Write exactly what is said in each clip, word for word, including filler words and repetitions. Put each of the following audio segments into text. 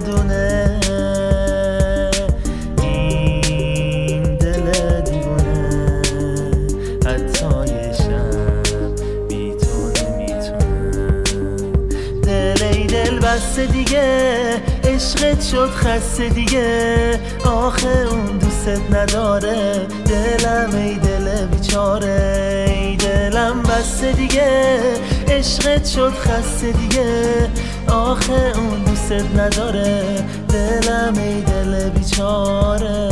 بدونه، این دل دیوونه حتی یه شب بی تو نمیتونه. دل ای دل بسته دیگه، عشقت شد خسته دیگه، آخه اون دوست نداره. دلم ای دل بیچاره، ای دلم بسته دیگه، عشقت شد خسته دیگه، آخه اون دوست نداره. دلم ای دل بیچاره.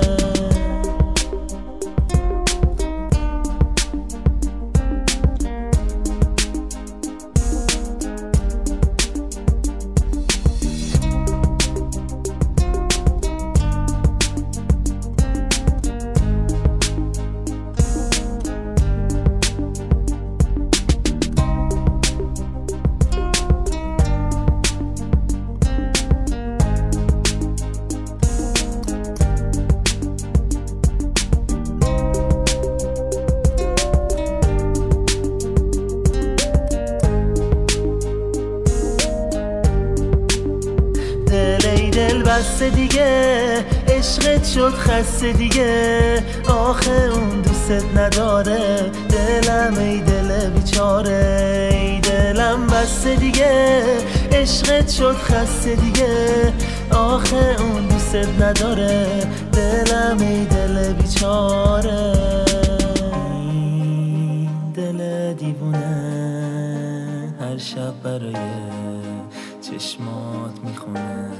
دل ای دل بسته دیگه، عشقت شد خسته دیگه، آخه اون دوست نداره. دلم ای دل بیچاره، ای دلم بسته دیگه، عشقت شد خسته دیگه، آخه اون دوست نداره. دلم ای دل بیچاره، این دل دیوونه هر شب برای چشمات میخونه.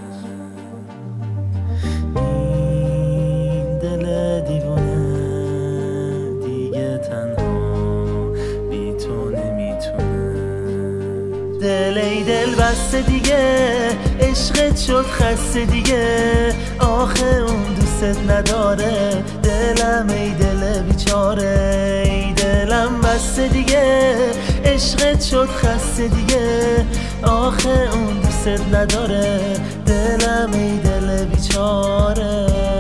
این دل دیوونه دیگه تنها بی تو نمیتونه. دل ای دل بسته دیگه، عشقت شد خسته دیگه، آخه اون دوست نداره. دلم ای دل بیچاره، ای دلم بسته دیگه، عشقت شد خسته دیگه، آخه اون دوست نداره. دلم ای دل بیچاره.